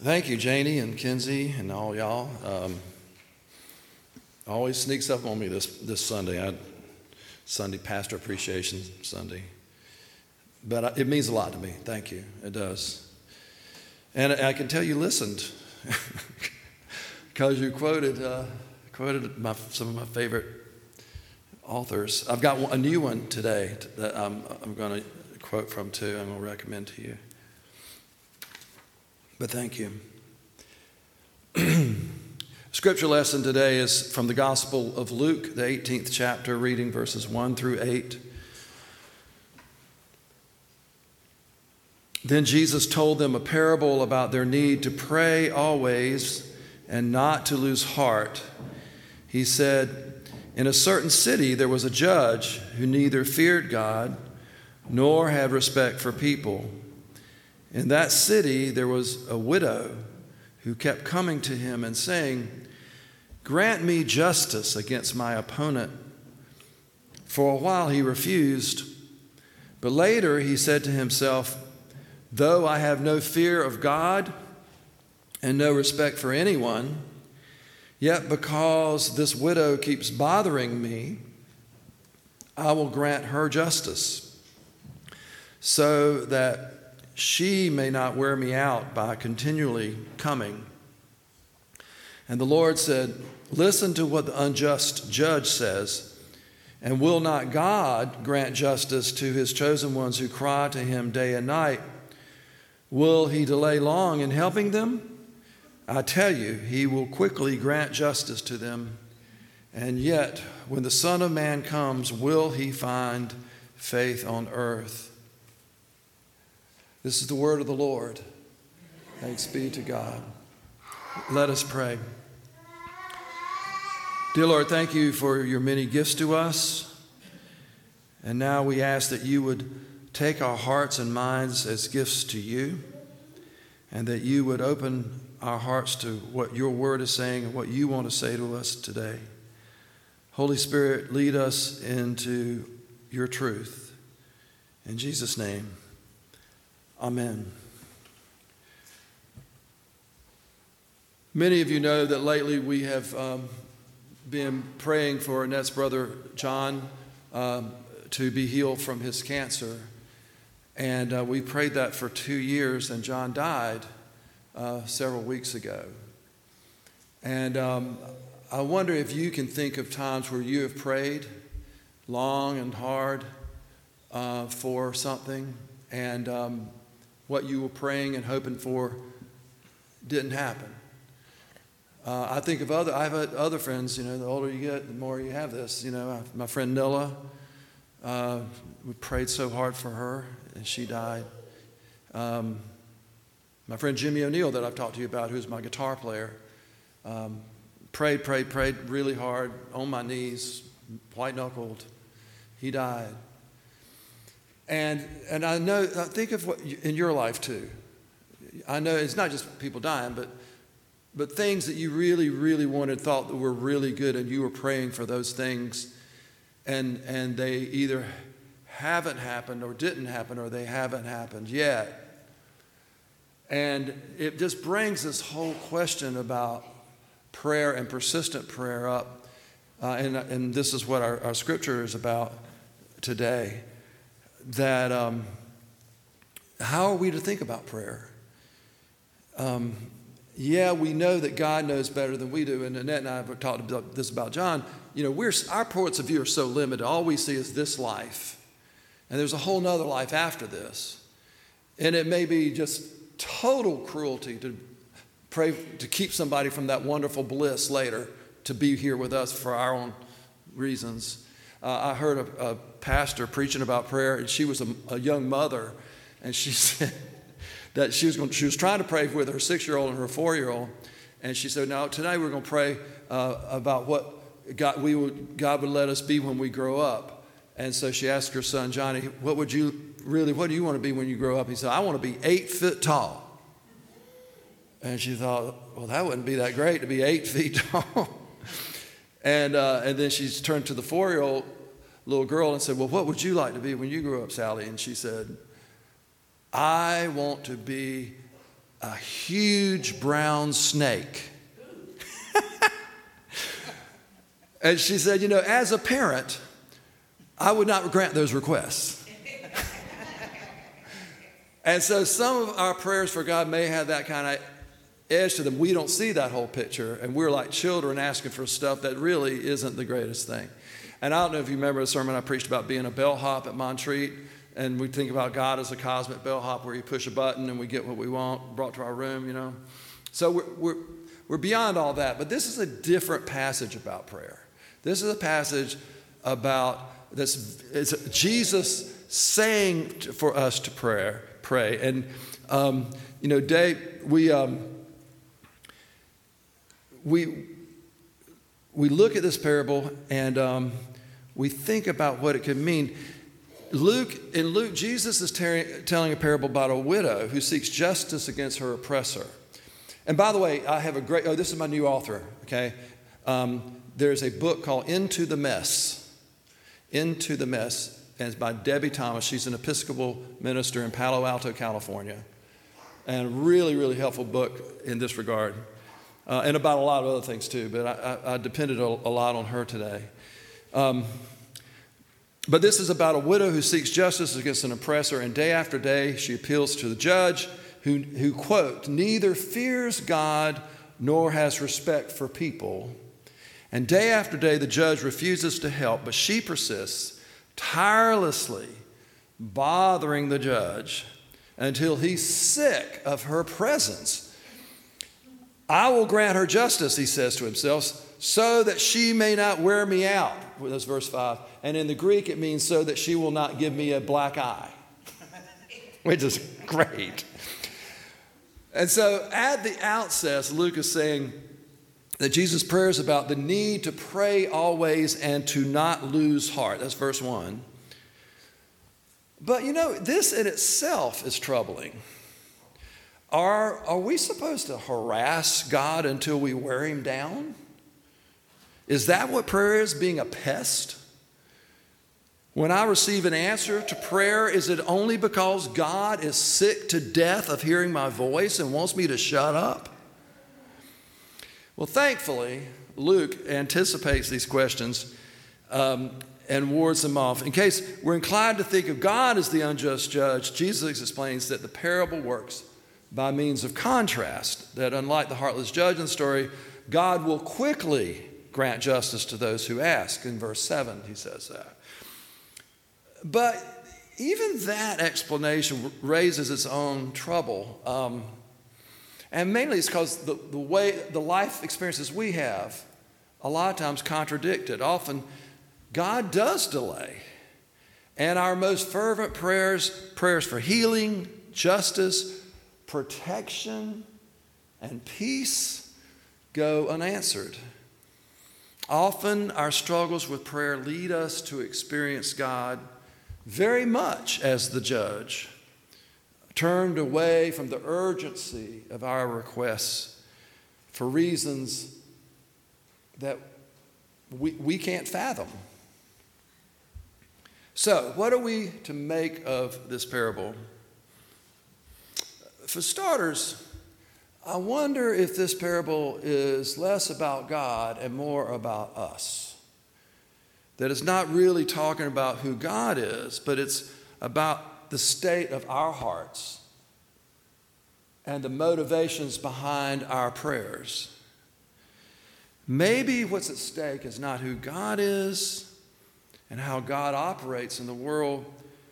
Thank you, Janie and Kinsey and all y'all. Always sneaks up on me this Sunday. Sunday, Pastor Appreciation Sunday. But it means a lot to me. Thank you. It does. And I can tell you listened because you quoted some of my favorite authors. I've got a new one today that I'm going to quote from too. I'm going to recommend to you. But thank you. Scripture lesson today is from the Gospel of Luke, the 18th chapter, reading verses 1 through 8. Then Jesus told them a parable about their need to pray always and not to lose heart. He said, "In a certain city there was a judge who neither feared God nor had respect for people. In that city there was a widow who kept coming to him and saying, 'Grant me justice against my opponent.' For a while he refused, but later he said to himself, 'Though I have no fear of God and no respect for anyone, yet because this widow keeps bothering me, I will grant her justice, so that she may not wear me out by continually coming.' And the Lord said, 'Listen to what the unjust judge says. And will not God grant justice to his chosen ones who cry to him day and night? Will he delay long in helping them? I tell you, he will quickly grant justice to them. And yet, when the Son of Man comes, will he find faith on earth?'" This is the word of the Lord. Thanks be to God. Let us pray. Dear Lord, thank you for your many gifts to us. And now we ask that you would take our hearts and minds as gifts to you, and that you would open our hearts to what your word is saying and what you want to say to us today. Holy Spirit, lead us into your truth. In Jesus' name, amen. Many of you know that lately we have been praying for Annette's brother John to be healed from his cancer. And we prayed that for 2 years, and John died several weeks ago. And I wonder if you can think of times where you have prayed long and hard for something, and what you were praying and hoping for didn't happen. I think of I've had other friends, the older you get, the more you have this. My friend Nilla, we prayed so hard for her, and she died. My friend Jimmy O'Neill that I've talked to you about, who's my guitar player, prayed really hard, on my knees, white-knuckled. He died. And I think of what in your life too. I know it's not just people dying, but things that you really, really wanted, thought that were really good, and you were praying for those things, and they either haven't happened or didn't happen, or they haven't happened yet. And it just brings this whole question about prayer and persistent prayer up. And this is what our scripture is about today. That how are we to think about prayer? We know that God knows better than we do. And Annette and I have talked about this about John. Our points of view are so limited. All we see is this life. And there's a whole nother life after this. And it may be just total cruelty to pray to keep somebody from that wonderful bliss later, to be here with us for our own reasons. I heard a pastor preaching about prayer, and she was a young mother, and she said that she was trying to pray with her 6-year-old and her 4-year-old, and she said, "Now tonight we're going to pray about what God would let us be when we grow up." And so she asked her son Johnny, what do you want to be when you grow up?" He said, "I want to be 8 feet tall." And she thought, well, that wouldn't be that great to be 8 feet tall. And then she turned to the 4-year-old little girl and said, "Well, what would you like to be when you grow up, Sally?" And she said, "I want to be a huge brown snake. And she said, as a parent, I would not grant those requests. And so some of our prayers for God may have that kind of edge to them. We don't see that whole picture, and we're like children asking for stuff that really isn't the greatest thing. And I don't know if you remember a sermon I preached about being a bellhop at Montreat, and we think about God as a cosmic bellhop where you push a button and we get what we want brought to our room, So we're beyond all that, but this is a different passage about prayer. This is a passage about this. It's Jesus saying for us to pray. And, Dave, we look at this parable and we think about what it could mean. In Luke, Jesus is telling a parable about a widow who seeks justice against her oppressor. And by the way, I have this is my new author, okay? There's a book called Into the Mess, and it's by Debbie Thomas. She's an Episcopal minister in Palo Alto, California, and a really, really helpful book in this regard, and about a lot of other things too, but I depended a lot on her today. But this is about a widow who seeks justice against an oppressor, and day after day she appeals to the judge who quote, neither fears God nor has respect for people. And day after day, the judge refuses to help, but she persists, tirelessly bothering the judge until he's sick of her presence. I will grant her justice, he says to himself, so that she may not wear me out. That's verse 5. And in the Greek, it means so that she will not give me a black eye, which is great. And so at the outset, Luke is saying that Jesus' prayer is about the need to pray always and to not lose heart. That's verse 1. But this in itself is troubling. Are we supposed to harass God until we wear him down? Is that what prayer is, being a pest? When I receive an answer to prayer, is it only because God is sick to death of hearing my voice and wants me to shut up? Well, thankfully, Luke anticipates these questions and wards them off. In case we're inclined to think of God as the unjust judge, Jesus explains that the parable works by means of contrast, that unlike the heartless judge in the story, God will quickly grant justice to those who ask. In verse 7, he says that. But even that explanation raises its own trouble. And mainly it's because the way the life experiences we have a lot of times contradict it. Often God does delay. And our most fervent prayers for healing, justice, protection, and peace go unanswered. Often our struggles with prayer lead us to experience God very much as the judge, turned away from the urgency of our requests for reasons that we can't fathom. So, what are we to make of this parable? For starters, I wonder if this parable is less about God and more about us. That it's not really talking about who God is, but it's about the state of our hearts and the motivations behind our prayers. Maybe what's at stake is not who God is and how God operates in the world,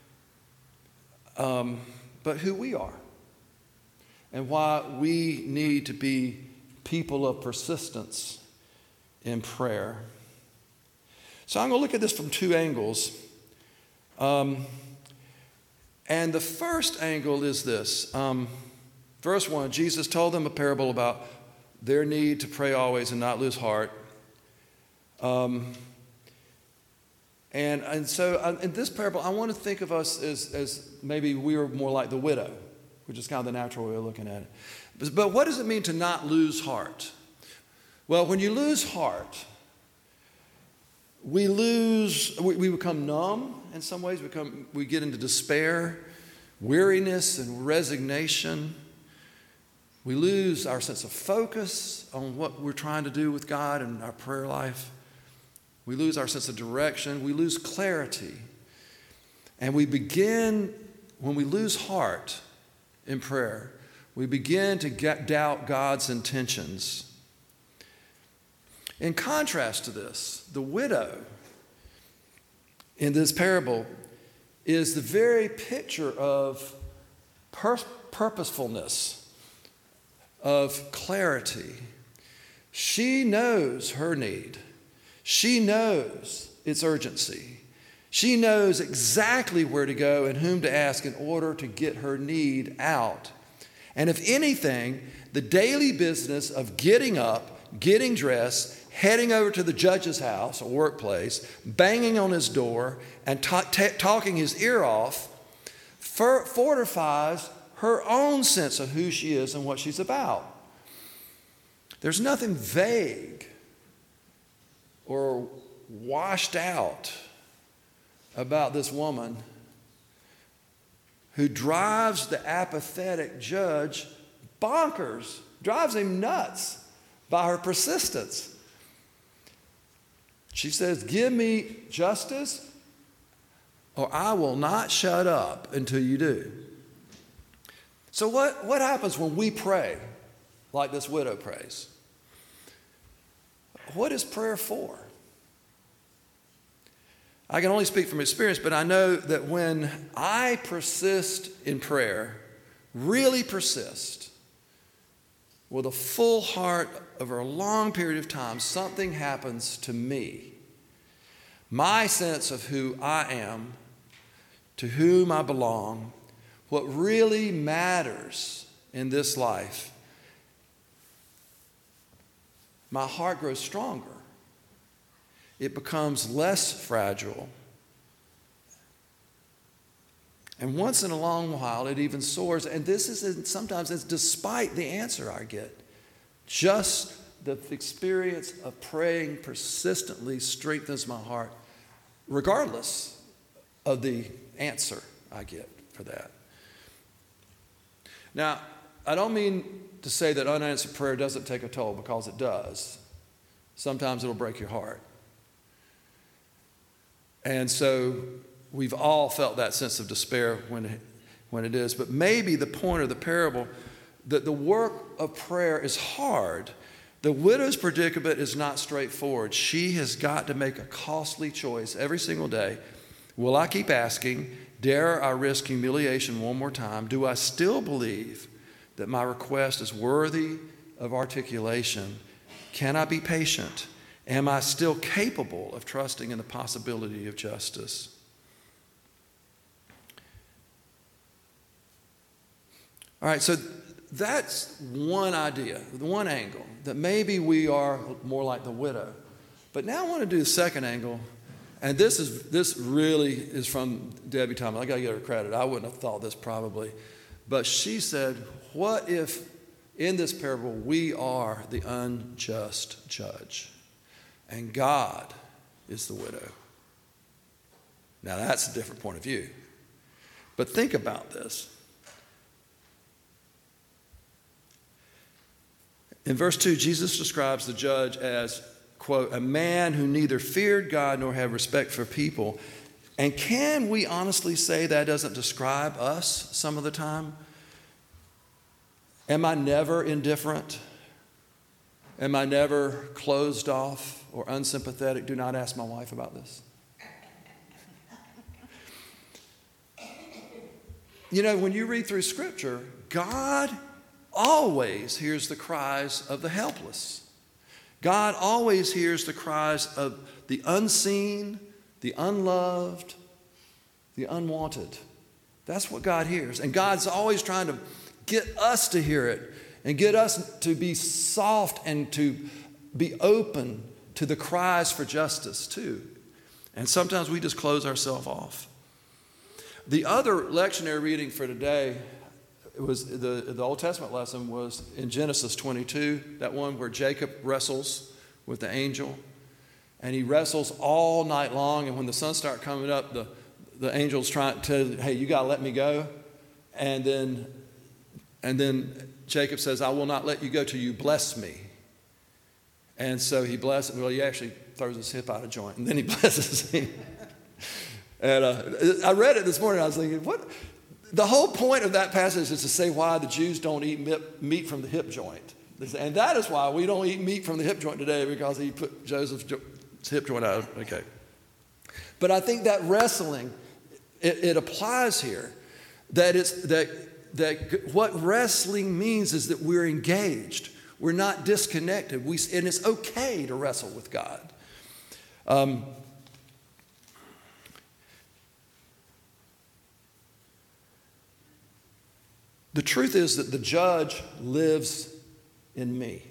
but who we are and why we need to be people of persistence in prayer. So I'm going to look at this from two angles. And the first angle is this. Verse 1, Jesus told them a parable about their need to pray always and not lose heart. And so in this parable, I want to think of us as maybe we are more like the widow, which is kind of the natural way of looking at it. But what does it mean to not lose heart? Well, when you lose heart, we become numb in some ways. We get into despair, weariness, and resignation. We lose our sense of focus on what we're trying to do with God and our prayer life. We lose our sense of direction. We lose clarity. And we begin, when we lose heart in prayer, we begin to doubt God's intentions. In contrast to this, the widow in this parable is the very picture of purposefulness, of clarity. She knows her need. She knows its urgency. She knows exactly where to go and whom to ask in order to get her need out. And if anything, the daily business of getting up, getting dressed, heading over to the judge's house or workplace, banging on his door, and talking his ear off fortifies her own sense of who she is and what she's about. There's nothing vague or washed out about this woman who drives the apathetic judge bonkers, drives him nuts by her persistence. She says, "Give me justice, or I will not shut up until you do." So what happens when we pray like this widow prays? What is prayer for? I can only speak from experience, but I know that when I persist in prayer, really persist, with a full heart over a long period of time, something happens to me. My sense of who I am, to whom I belong, what really matters in this life, my heart grows stronger. It becomes less fragile. And once in a long while, it even soars. And this is sometimes it's despite the answer I get. Just the experience of praying persistently strengthens my heart, regardless of the answer I get for that. Now, I don't mean to say that unanswered prayer doesn't take a toll, because it does. Sometimes it'll break your heart. And so we've all felt that sense of despair when it is. But maybe the point of the parable, that the work of prayer is hard. The widow's predicament is not straightforward. She has got to make a costly choice every single day. Will I keep asking? Dare I risk humiliation one more time? Do I still believe that my request is worthy of articulation? Can I be patient? Am I still capable of trusting in the possibility of justice? All right, so that's one idea, one angle, that maybe we are more like the widow. But now I want to do the second angle, and this really is from Debbie Thomas. I got to give her credit. I wouldn't have thought this probably. But she said, what if in this parable we are the unjust judge and God is the widow? Now that's a different point of view. But think about this. In verse 2, Jesus describes the judge as, quote, a man who neither feared God nor had respect for people. And can we honestly say that doesn't describe us some of the time? Am I never indifferent? Am I never closed off or unsympathetic? Do not ask my wife about this. You know, when you read through Scripture, God always hears the cries of the helpless. God always hears the cries of the unseen, the unloved, the unwanted. That's what God hears. And God's always trying to get us to hear it and get us to be soft and to be open to the cries for justice too. And sometimes we just close ourselves off. The other lectionary reading for today, it was the Old Testament lesson was in Genesis 22, that one where Jacob wrestles with the angel. And he wrestles all night long, and when the sun starts coming up, the angel's trying to tell, hey, you got to let me go. And then And then Jacob says, I will not let you go till you bless me. And so he blesses, well, he actually throws his hip out of joint, and then he blesses him. And I read it this morning, I was thinking, what? The whole point of that passage is to say why the Jews don't eat meat from the hip joint. And that is why we don't eat meat from the hip joint today, because he put Joseph's hip joint out. Okay. But I think that wrestling, it applies here. That what wrestling means is that we're engaged. We're not disconnected. And it's okay to wrestle with God. The truth is that the judge lives in me.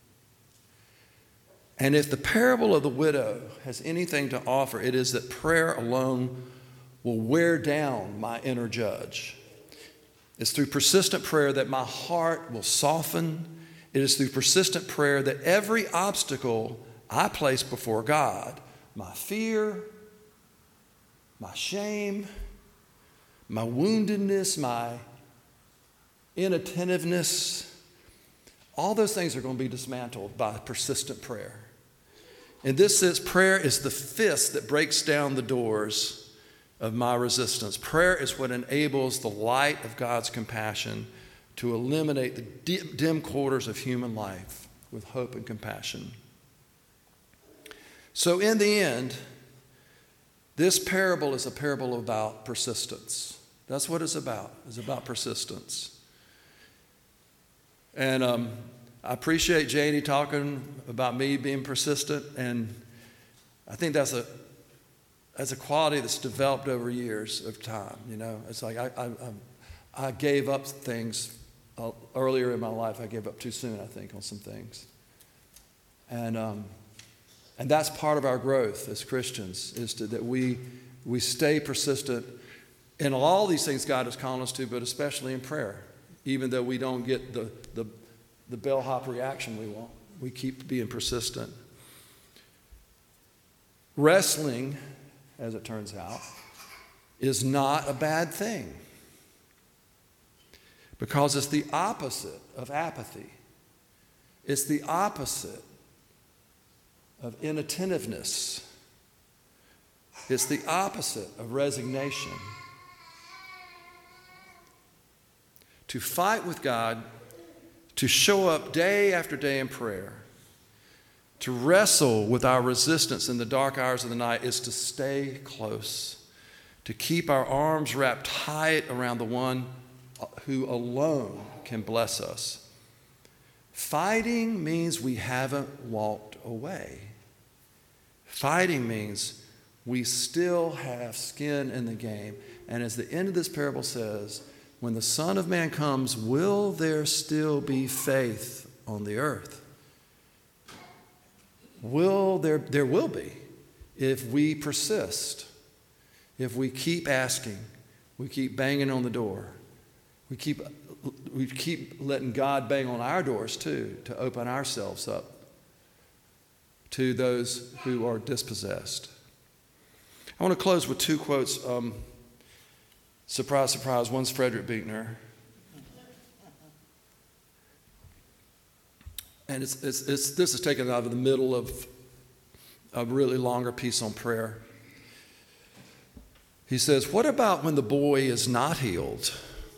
And if the parable of the widow has anything to offer, it is that prayer alone will wear down my inner judge. It's through persistent prayer that my heart will soften. It is through persistent prayer that every obstacle I place before God, my fear, my shame, my woundedness, my inattentiveness, all those things are going to be dismantled by persistent prayer. In this sense, prayer is the fist that breaks down the doors of my resistance. Prayer is what enables the light of God's compassion to illuminate the dim quarters of human life with hope and compassion. So in the end, this parable is a parable about persistence. That's what it's about. It's about persistence. And I appreciate Janie talking about me being persistent, and I think that's a quality that's developed over years of time. You know, it's like I gave up things earlier in my life. I gave up too soon, I think, on some things, and that's part of our growth as Christians that we stay persistent in all these things God has called us to, but especially in prayer. Even though we don't get the bellhop reaction we want, we keep being persistent. Wrestling, as it turns out, is not a bad thing, because it's the opposite of apathy. It's the opposite of inattentiveness. It's the opposite of resignation. To fight with God, to show up day after day in prayer, to wrestle with our resistance in the dark hours of the night is to stay close, to keep our arms wrapped tight around the one who alone can bless us. Fighting means we haven't walked away. Fighting means we still have skin in the game. And as the end of this parable says, when the Son of Man comes, will there still be faith on the earth? There will be, if we persist, if we keep asking, we keep banging on the door, we keep letting God bang on our doors too, to open ourselves up to those who are dispossessed. I want to close with two quotes. Surprise, surprise, one's Frederick Buechner. And this is taken out of the middle of a really longer piece on prayer. He says, what about when the boy is not healed?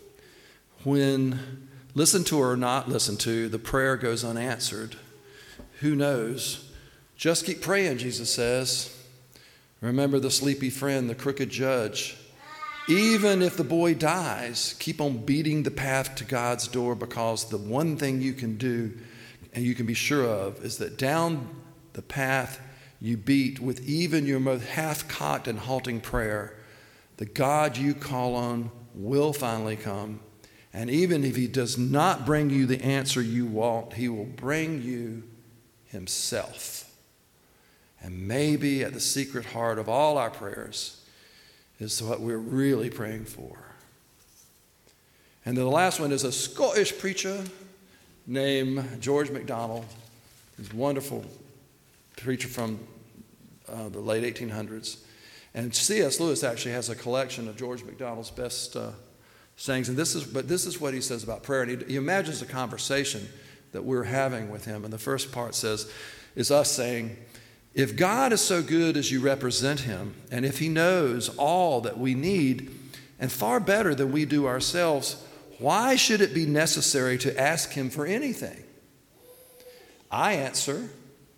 When listened to or not listened to, the prayer goes unanswered. Who knows? Just keep praying, Jesus says. Remember the sleepy friend, the crooked judge. Even if the boy dies, keep on beating the path to God's door, because the one thing you can do and you can be sure of is that down the path you beat with even your most half-cocked and halting prayer, the God you call on will finally come. And even if he does not bring you the answer you want, he will bring you himself. And maybe at the secret heart of all our prayers is what we're really praying for. And then the last one is a Scottish preacher named George MacDonald. He's a wonderful preacher from the late 1800s. And C.S. Lewis actually has a collection of George MacDonald's best sayings. This is what he says about prayer. And he imagines a conversation that we're having with him. And the first part is us saying, if God is so good as you represent him, and if he knows all that we need, and far better than we do ourselves, why should it be necessary to ask him for anything? I answer,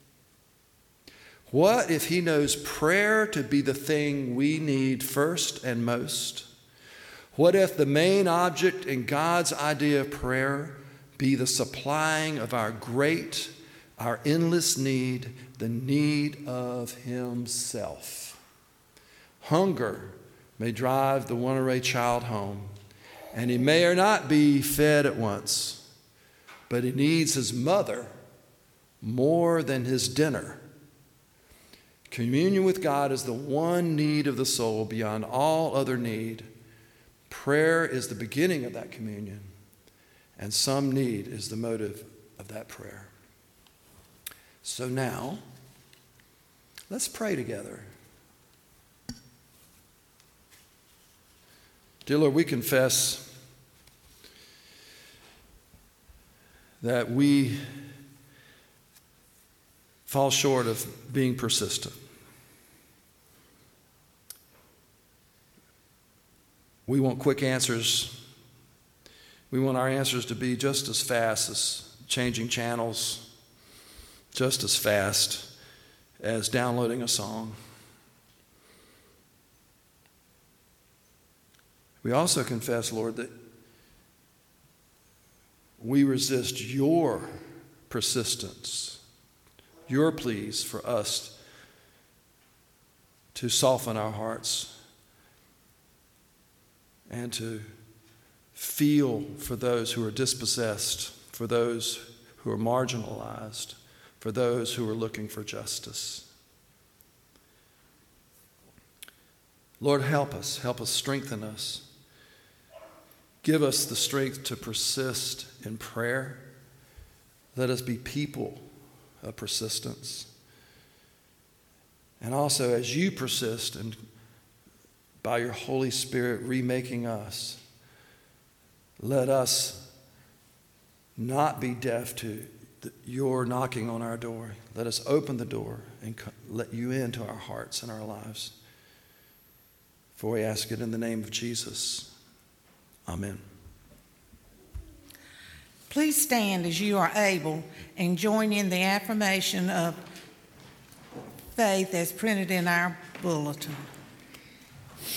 what if he knows prayer to be the thing we need first and most? What if the main object in God's idea of prayer be the supplying of our endless need, the need of himself? Hunger may drive the one-array child home, and he may or not be fed at once, but he needs his mother more than his dinner. Communion with God is the one need of the soul beyond all other need. Prayer is the beginning of that communion, and some need is the motive of that prayer. So now, let's pray together. Dear Lord, we confess that we fall short of being persistent. We want quick answers. We want our answers to be just as fast as changing channels, just as fast as downloading a song. We also confess, Lord, that we resist your persistence, your pleas for us to soften our hearts and to feel for those who are dispossessed, for those who are marginalized, for those who are looking for justice. Lord, help us, strengthen us. Give us the strength to persist in prayer. Let us be people of persistence. And also, as you persist and by your Holy Spirit remaking us, let us not be deaf to your knocking on our door. Let us open the door and let you into our hearts and our lives. For we ask it in the name of Jesus. Amen. Please stand as you are able and join in the affirmation of faith as printed in our bulletin.